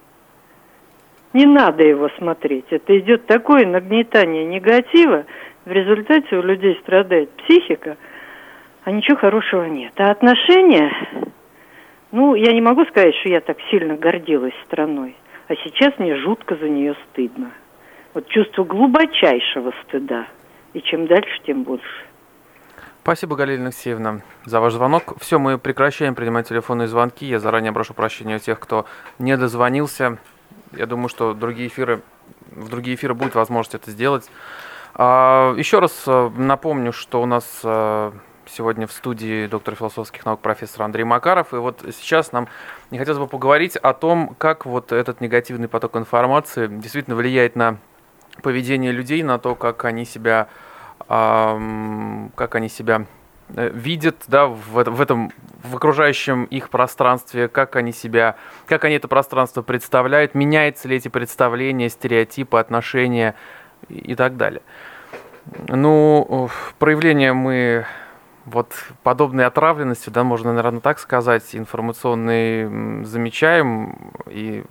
Не надо его смотреть. Это идет такое нагнетание негатива. В результате у людей страдает психика, а ничего хорошего нет. А отношения... Ну, я не могу сказать, что я так сильно гордилась страной, а сейчас мне жутко за нее стыдно. Вот чувство глубочайшего стыда. И чем дальше, тем больше.
Спасибо, Галина Алексеевна, за ваш звонок. Все, мы прекращаем принимать телефонные звонки. Я заранее прошу прощения у тех, кто не дозвонился. Я думаю, что другие эфиры, в другие эфиры будет возможность это сделать. Еще раз напомню, что у нас... Сегодня в студии доктор философских наук профессор Андрей Макаров. И вот сейчас нам не хотелось бы поговорить о том, как вот этот негативный поток информации действительно влияет на поведение людей, на то, как они себя, эм, как они себя видят, да, в, в этом, в окружающем их пространстве, как они себя, как они это пространство представляют, меняются ли эти представления, стереотипы, отношения и, и так далее. Ну, проявления мы... Вот подобной отравленности, да, можно, наверное, так сказать, информационной замечаем, и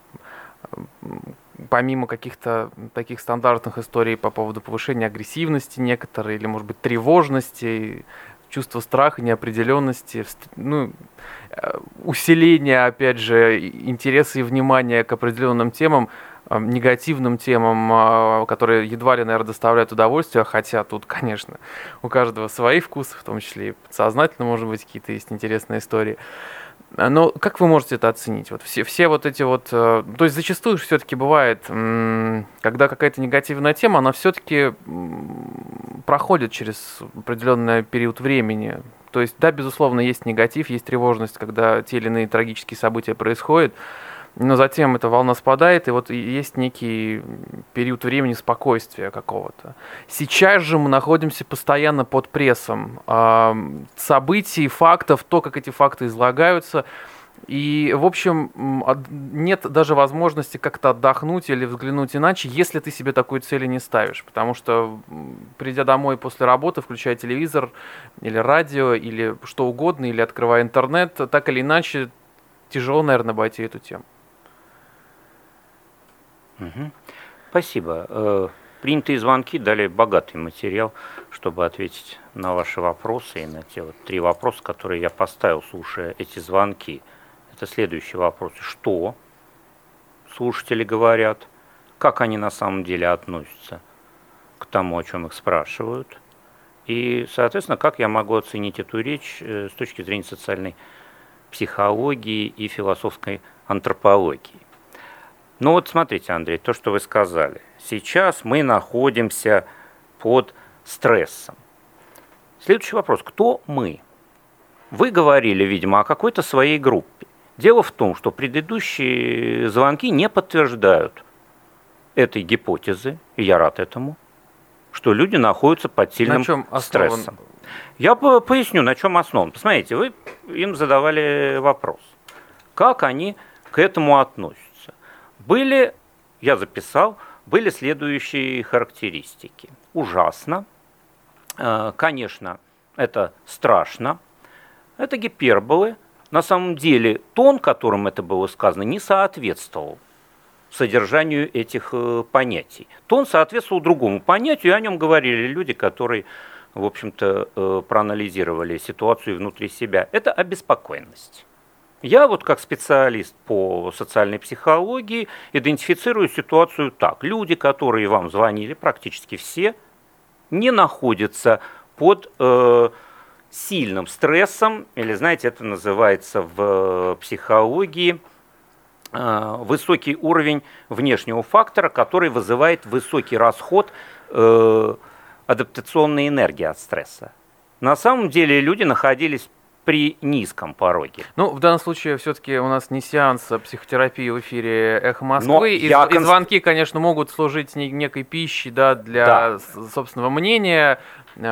помимо каких-то таких стандартных историй по поводу повышения агрессивности некоторой, или, может быть, тревожности, чувства страха, неопределенности, ну, усиление, опять же, интереса и внимания к определенным темам, негативным темам, которые едва ли, наверное, доставляют удовольствие, хотя тут, конечно, у каждого свои вкусы, в том числе и подсознательно, может быть, какие-то есть интересные истории. Но как вы можете это оценить? Вот все, все вот эти вот... То есть зачастую все-таки бывает, когда какая-то негативная тема, она все-таки проходит через определенный период времени. То есть, да, безусловно, есть негатив, есть тревожность, когда те или иные трагические события происходят, но затем эта волна спадает, и вот есть некий период времени спокойствия какого-то. Сейчас же мы находимся постоянно под прессом э, событий, фактов, то, как эти факты излагаются. И, в общем, нет даже возможности как-то отдохнуть или взглянуть иначе, если ты себе такой цели не ставишь. Потому что, придя домой после работы, включая телевизор или радио, или что угодно, или открывая интернет, так или иначе, тяжело, наверное, обойти эту тему.
Угу. Спасибо. Принятые звонки дали богатый материал, чтобы ответить на ваши вопросы и на те вот три вопроса, которые я поставил, слушая эти звонки. Это следующий вопрос. Что слушатели говорят? Как они на самом деле относятся к тому, о чем их спрашивают? И, соответственно, как я могу оценить эту речь с точки зрения социальной психологии и философской антропологии? Ну вот смотрите, Андрей, то, что вы сказали. Сейчас мы находимся под стрессом. Следующий вопрос. Кто мы? Вы говорили, видимо, о какой-то своей группе. Дело в том, что предыдущие звонки не подтверждают этой гипотезы, и я рад этому, что люди находятся под сильным стрессом. Я поясню, на чем основан. Посмотрите, вы им задавали вопрос. Как они к этому относятся? Были, я записал, были следующие характеристики. Ужасно, конечно, это страшно, это гиперболы. На самом деле тон, которым это было сказано, не соответствовал содержанию этих понятий. Тон соответствовал другому понятию, и о нем говорили люди, которые, в общем-то, проанализировали ситуацию внутри себя. Это обеспокоенность. Я вот как специалист по социальной психологии идентифицирую ситуацию так. Люди, которые вам звонили, практически все, не находятся под э, сильным стрессом, или, знаете, это называется в психологии э, высокий уровень внешнего фактора, который вызывает высокий расход э, адаптационной энергии от стресса. На самом деле люди находились при низком пороге.
Ну, в данном случае все-таки у нас не сеанс Психотерапии в эфире «Эхо Москвы».
Но
И,
я...
и звонки, конечно, могут служить некой пищей, да, для да. собственного мнения,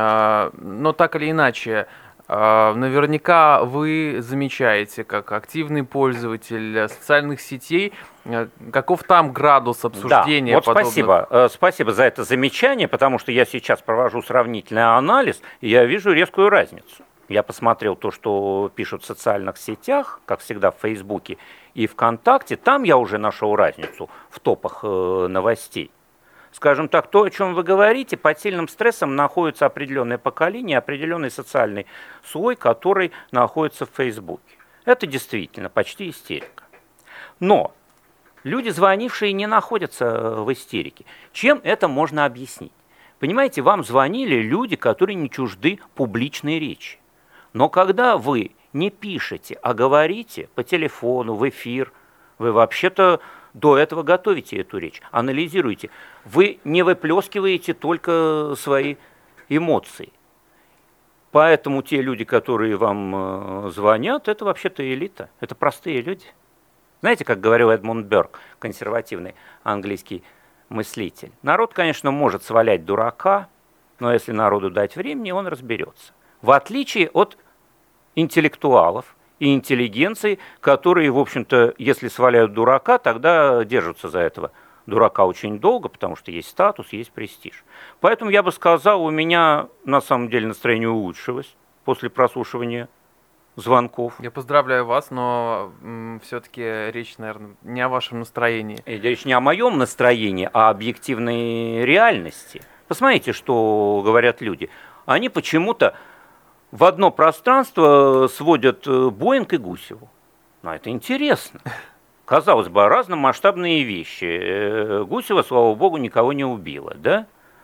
но так или иначе, наверняка вы замечаете, как активный пользователь социальных сетей, каков там градус обсуждения.
Да, вот
подобных...
спасибо. Спасибо за это замечание, потому что я сейчас провожу сравнительный анализ, и я вижу резкую разницу. Я посмотрел то, что пишут в социальных сетях, как всегда в Фейсбуке и ВКонтакте. Там я уже нашел разницу в топах э, новостей. Скажем так, то, о чем вы говорите, под сильным стрессом находится определенное поколение, определенный социальный слой, который находится в Фейсбуке. Это действительно почти истерика. Но люди, звонившие, не находятся в истерике. Чем это можно объяснить? Понимаете, вам звонили люди, которые не чужды публичной речи. Но когда вы не пишете, а говорите по телефону, в эфир, вы вообще-то до этого готовите эту речь, анализируете. Вы не выплескиваете только свои эмоции. Поэтому те люди, которые вам звонят, это вообще-то элита, это простые люди. Знаете, как говорил Эдмунд Бёрк, консервативный английский мыслитель, народ, конечно, может свалять дурака, но если народу дать времени, он разберется. В отличие от интеллектуалов и интеллигенции, которые, в общем-то, если сваляют дурака, тогда держатся за этого дурака очень долго, потому что есть статус, есть престиж. Поэтому я бы сказал, у меня на самом деле настроение улучшилось после прослушивания звонков.
Я поздравляю вас, но все-таки речь, наверное, не о вашем настроении.
И речь не о моем настроении, а о объективной реальности. Посмотрите, что говорят люди. Они почему-то в одно пространство сводят Боинг и Гусеву. Ну, это интересно. Казалось бы, разномасштабные вещи. Гусева, слава богу, никого не убила, да?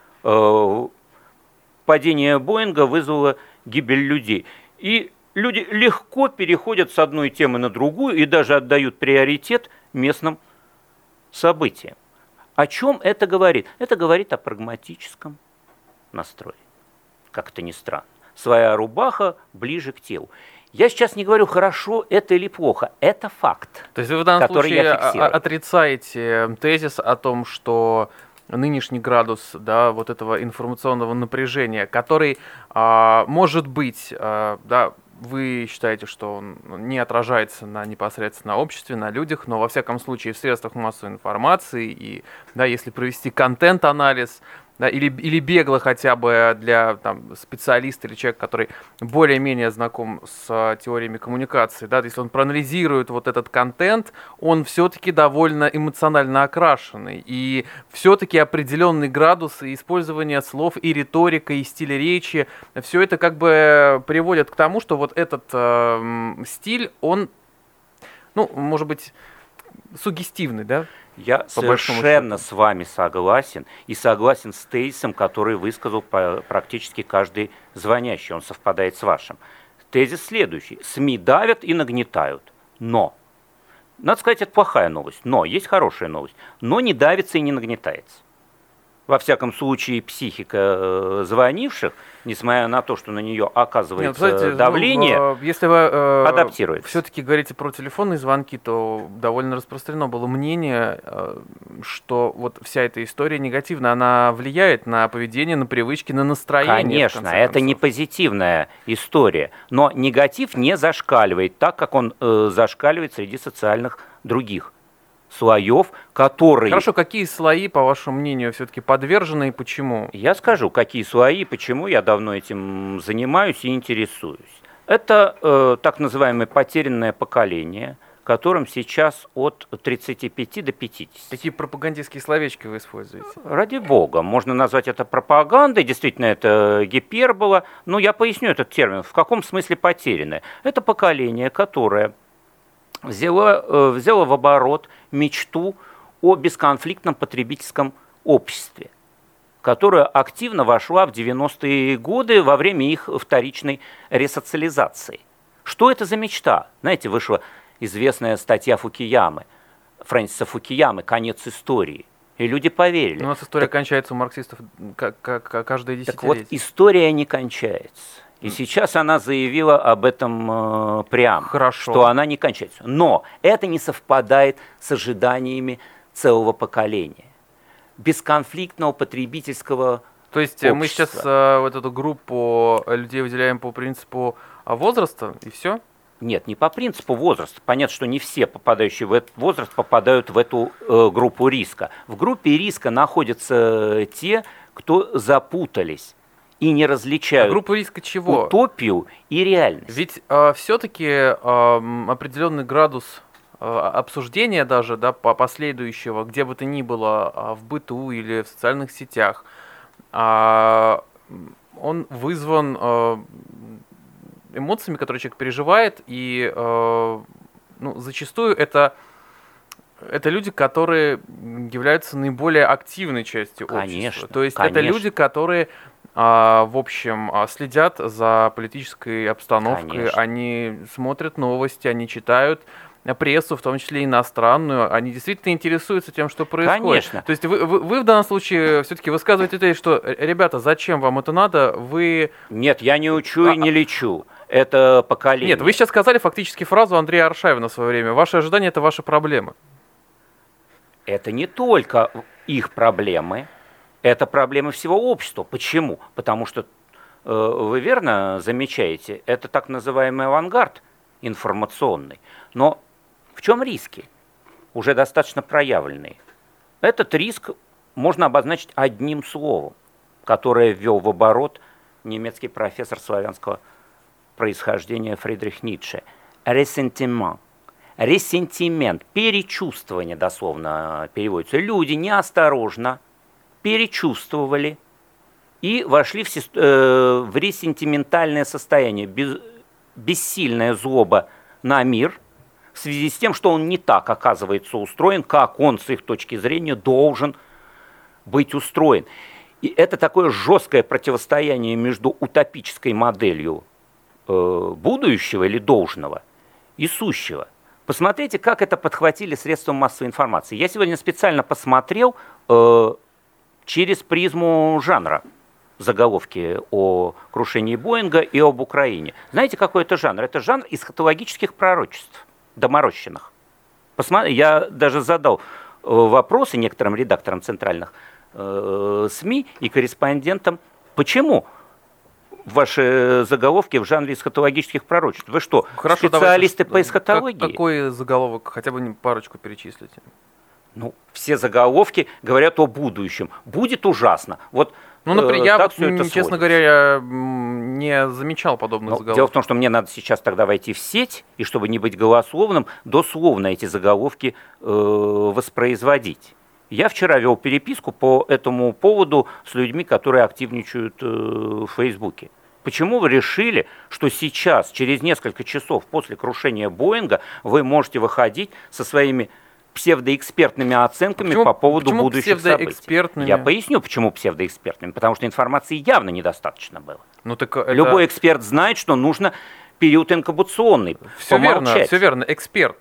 Падение Боинга вызвало гибель людей. И люди легко переходят с одной темы на другую и даже отдают приоритет местным событиям. О чем это говорит? Это говорит о прагматическом настрое. Как это ни странно. Своя рубаха ближе к телу. Я сейчас не говорю, хорошо это или плохо. Это факт.
То есть вы в данном случае отрицаете тезис о том, что нынешний градус, да, вот этого информационного напряжения, который, а, может быть, а, да, вы считаете, что он не отражается на непосредственно обществе, на людях, но во всяком случае в средствах массовой информации и, да, если провести контент-анализ, да, или, или бегло хотя бы для там, специалиста или человека, который более-менее знаком с а, теориями коммуникации, да, если он проанализирует вот этот контент, он все-таки довольно эмоционально окрашенный, и все-таки определенный градус использования слов и риторика, и стиля речи, все это как бы приводит к тому, что вот этот э, стиль, он, ну, может быть, суггестивный, да?
Я совершенно с вами согласен, и согласен с тезисом, который высказал практически каждый звонящий, он совпадает с вашим. Тезис следующий. СМИ давят и нагнетают, но, надо сказать, это плохая новость, но есть хорошая новость, но не давится и не нагнетается. Во всяком случае, психика звонивших, несмотря на то, что на нее оказывается Нет, знаете, давление,
ну, если вы э,
адаптируется.
Все-таки говорите про телефонные звонки, то довольно распространено было мнение, э, что вот вся эта история негативная, она влияет на поведение, на привычки, на настроение.
Конечно, это не позитивная история, но негатив не зашкаливает так, как он э, зашкаливает среди социальных других слоев, которые...
Хорошо, какие слои, по вашему мнению, все-таки подвержены и почему?
Я скажу, какие слои и почему я давно этим занимаюсь и интересуюсь. Это э, так называемое потерянное поколение, которым сейчас от тридцати пяти до пятидесяти.
Какие пропагандистские словечки вы используете?
Ради бога, можно назвать это пропагандой, действительно это гипербола, но я поясню этот термин. В каком смысле потерянное? Это поколение, которое... Взяла, взяла в оборот мечту о бесконфликтном потребительском обществе, которая активно вошла в девяностые годы во время их вторичной ресоциализации. Что это за мечта? Знаете, вышла известная статья Фукуямы, Фрэнсиса Фукуямы «Конец истории». И люди поверили.
У нас история
так,
кончается у марксистов как, как, как каждое десятилетие.
Так вот, история не кончается. И сейчас она заявила об этом э, прямо,
Хорошо.
что она не кончается. Но это не совпадает с ожиданиями целого поколения. Бесконфликтного потребительского
То есть
общества.
Мы сейчас э, вот эту группу людей выделяем по принципу возраста, и все?
Нет, не по принципу возраста. Понятно, что не все попадающие в этот возраст попадают в эту э, группу риска. В группе риска находятся те, кто запутались и не различают
а группу риска чего?
Утопию и реальность.
Ведь э, все-таки э, определенный градус э, обсуждения даже, да, по последующего, где бы то ни было, э, в быту или в социальных сетях, э, он вызван э, эмоциями, которые человек переживает, и э, ну, зачастую это... Это люди, которые являются наиболее активной частью
конечно,
общества. То есть
конечно.
это люди, которые, а, в общем, следят за политической обстановкой,
Конечно.
Они смотрят новости, они читают прессу, в том числе иностранную, они действительно интересуются тем, что происходит.
Конечно.
То есть вы, вы, вы в данном случае все-таки высказываете тезис, что, ребята, зачем вам это надо, вы...
Нет, я не учу а, и не лечу. Это поколение.
Нет, вы сейчас сказали фактически фразу Андрея Аршавина в свое время. Ваши ожидания – это ваши проблемы.
Это не только их проблемы, это проблемы всего общества. Почему? Потому что, э, вы верно замечаете, это так называемый авангард информационный. Но в чем риски? Уже достаточно проявленные. Этот риск можно обозначить одним словом, которое ввел в оборот немецкий профессор славянского происхождения Фридрих Ницше. Ресентимент. Ресентимент, перечувствование, дословно переводится. Люди неосторожно перечувствовали и вошли в, э, в ресентиментальное состояние, без, бессильная злоба на мир в связи с тем, что он не так, оказывается, устроен, как он, с их точки зрения, должен быть устроен. И это такое жесткое противостояние между утопической моделью э, будущего или должного и сущего. Посмотрите, как это подхватили средства массовой информации. Я сегодня специально посмотрел э, через призму жанра заголовки о крушении Боинга и об Украине. Знаете, какой это жанр? Это жанр эсхатологических пророчеств, доморощенных. Посмотри, я даже задал э, вопросы некоторым редакторам центральных э, СМИ и корреспондентам, почему ваши заголовки в жанре эсхатологических пророчеств. Вы что,
Хорошо,
специалисты
давайте,
по эсхатологии?
Как, какой заголовок? Хотя бы парочку перечислите.
Ну, все заголовки говорят о будущем. Будет ужасно. Вот,
ну, например, я, вот, честно
сводится.
говоря, я не замечал подобных
Но
заголовков.
Дело в том, что мне надо сейчас тогда войти в сеть, и чтобы не быть голословным, дословно эти заголовки э, воспроизводить. Я вчера вел переписку по этому поводу с людьми, которые активничают э, в Фейсбуке. Почему вы решили, что сейчас, через несколько часов после крушения Боинга, вы можете выходить со своими псевдоэкспертными оценками
почему,
по поводу
почему
будущих событий? Я поясню, почему псевдоэкспертными. Потому что информации явно недостаточно было.
Ну, так это...
Любой эксперт знает, что нужно период инкубационный.
Все верно, все верно, эксперт.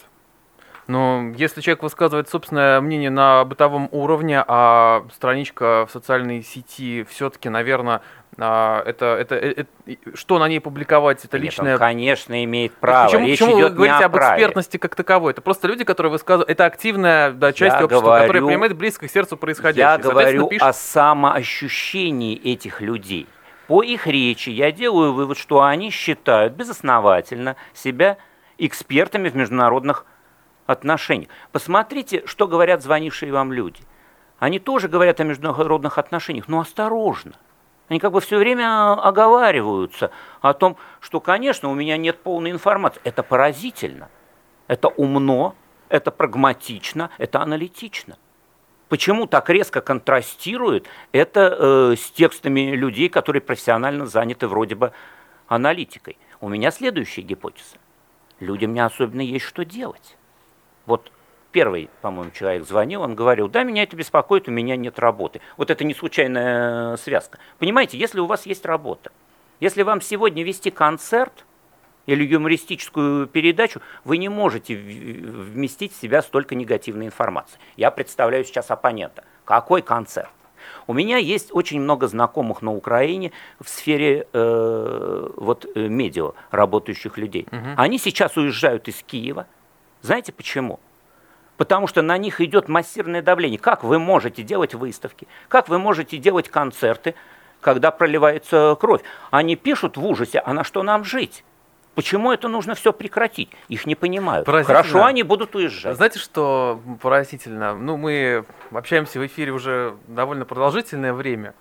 Но если человек высказывает собственное мнение на бытовом уровне, а страничка в социальной сети все-таки, наверное, это, это, это, что на ней публиковать, это
Нет,
личное...
Он, конечно, имеет право.
Почему,
Речь
почему
идет
вы говорите
не о
об
праве.
экспертности как таковой? Это просто люди, которые высказывают... Это активная да, часть
Я
общества,
говорю,
которая принимает близко к сердцу происходящее.
Я говорю
пишет...
о самоощущении этих людей. По их речи я делаю вывод, что они считают безосновательно себя экспертами в международных отношениях. Посмотрите, что говорят звонившие вам люди. Они тоже говорят о международных отношениях, но осторожно. Они как бы все время оговариваются о том, что, конечно, у меня нет полной информации. Это поразительно, это умно, это прагматично, это аналитично. Почему так резко контрастирует это э, с текстами людей, которые профессионально заняты вроде бы аналитикой? У меня следующая гипотеза. Людям не особенно есть что делать. Вот первый, по-моему, человек звонил, он говорил, да, меня это беспокоит, у меня нет работы. Вот это не случайная связка. Понимаете, если у вас есть работа, если вам сегодня вести концерт или юмористическую передачу, вы не можете вместить в себя столько негативной информации. Я представляю сейчас оппонента. Какой концерт? У меня есть очень много знакомых на Украине в сфере э, вот, медиа, работающих людей. Угу. Они сейчас уезжают из Киева. Знаете почему? Потому что на них идет массированное давление. Как вы можете делать выставки? Как вы можете делать концерты, когда проливается кровь? Они пишут в ужасе, а на что нам жить? Почему это нужно все прекратить? Их не понимают. Хорошо, они будут уезжать.
Знаете, что поразительно? Ну, мы общаемся в эфире уже довольно продолжительное время.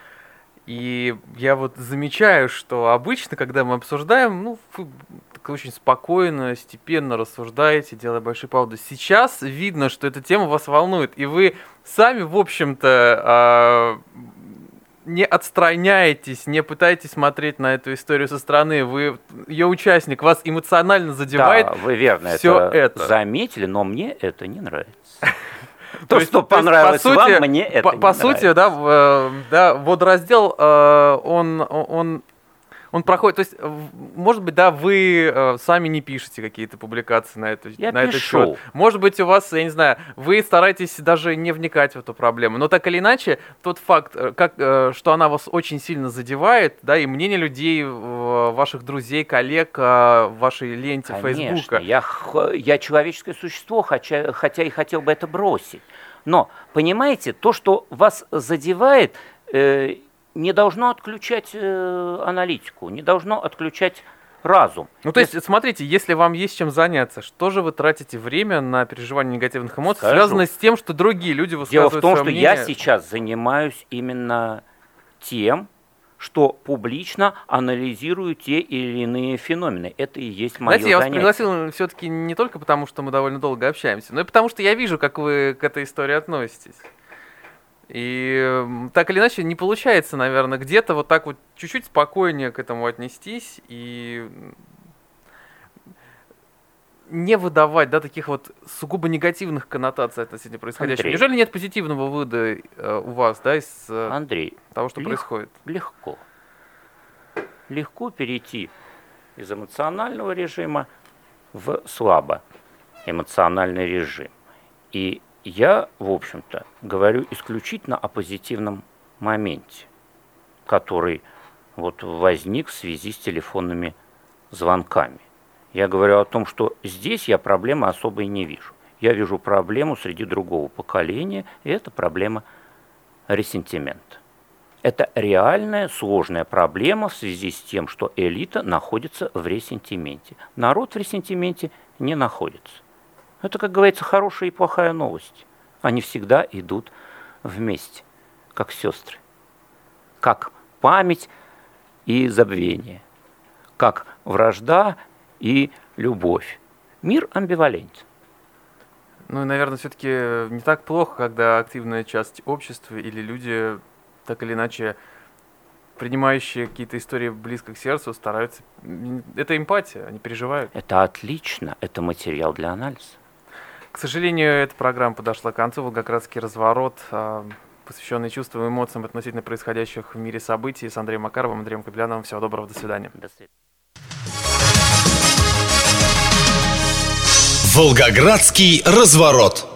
И я вот замечаю, что обычно, когда мы обсуждаем, ну, вы так очень спокойно, степенно рассуждаете, делая большие паузы. Сейчас видно, что эта тема вас волнует, и вы сами, в общем-то, не отстраняетесь, не пытаетесь смотреть на эту историю со стороны. Вы ее участник, вас эмоционально задевает.
Да, вы верно
все
это,
это
заметили, но мне это не нравится.
То, что понравилось вам, мне это не нравится. По сути, да, да, водораздел, он, он, он проходит, то есть, может быть, да, вы сами не пишете какие-то публикации на, это,
я
на этот
пишу.
счет. Может быть, у вас, я не знаю, вы стараетесь даже не вникать в эту проблему, но так или иначе, тот факт, как, что она вас очень сильно задевает, да, и мнение людей, ваших друзей, коллег в вашей ленте Фейсбука.
Я, я человеческое существо, хотя, хотя и хотел бы это бросить. Но, понимаете, то, что вас задевает, э, не должно отключать э, аналитику, не должно отключать разум.
Ну, то есть, есть, смотрите, если вам есть чем заняться, что же вы тратите время на переживание негативных эмоций,
Скажу.
связанное с тем, что другие люди высказывают
Дело в том, что
мнение?
я сейчас занимаюсь именно тем, что публично анализирую те или иные феномены. Это и есть мое
Знаете, я
занятие.
вас пригласил все-таки не только потому, что мы довольно долго общаемся, но и потому, что я вижу, как вы к этой истории относитесь. И так или иначе не получается, наверное, где-то вот так вот чуть-чуть спокойнее к этому отнестись и не выдавать, да, таких вот сугубо негативных коннотаций относительно происходящего.
Андрей.
Неужели нет позитивного вывода э, у вас, да, из э,
Андрей,
того, что
лег-
происходит?
Легко. Легко перейти из эмоционального режима в слабо эмоциональный режим. И я, в общем-то, говорю исключительно о позитивном моменте, который вот возник в связи с телефонными звонками. Я говорю о том, что здесь я проблемы особой не вижу. Я вижу проблему среди другого поколения, и это проблема ресентимента. Это реальная сложная проблема в связи с тем, что элита находится в ресентименте. Народ в ресентименте не находится. Это, как говорится, хорошая и плохая новость. Они всегда идут вместе, как сестры, как память и забвение, как вражда и любовь. Мир амбивалентен.
Ну и, наверное, все-таки не так плохо, когда активная часть общества или люди, так или иначе, принимающие какие-то истории близко к сердцу, стараются... Это эмпатия, они переживают.
Это отлично, это материал для анализа.
К сожалению, эта программа подошла к концу. «Волгоградский разворот», посвященный чувствам и эмоциям относительно происходящих в мире событий, с Андреем Макаровым, Андреем Капеляновым. Всего доброго, до свидания.
До свидания.
«Волгоградский разворот».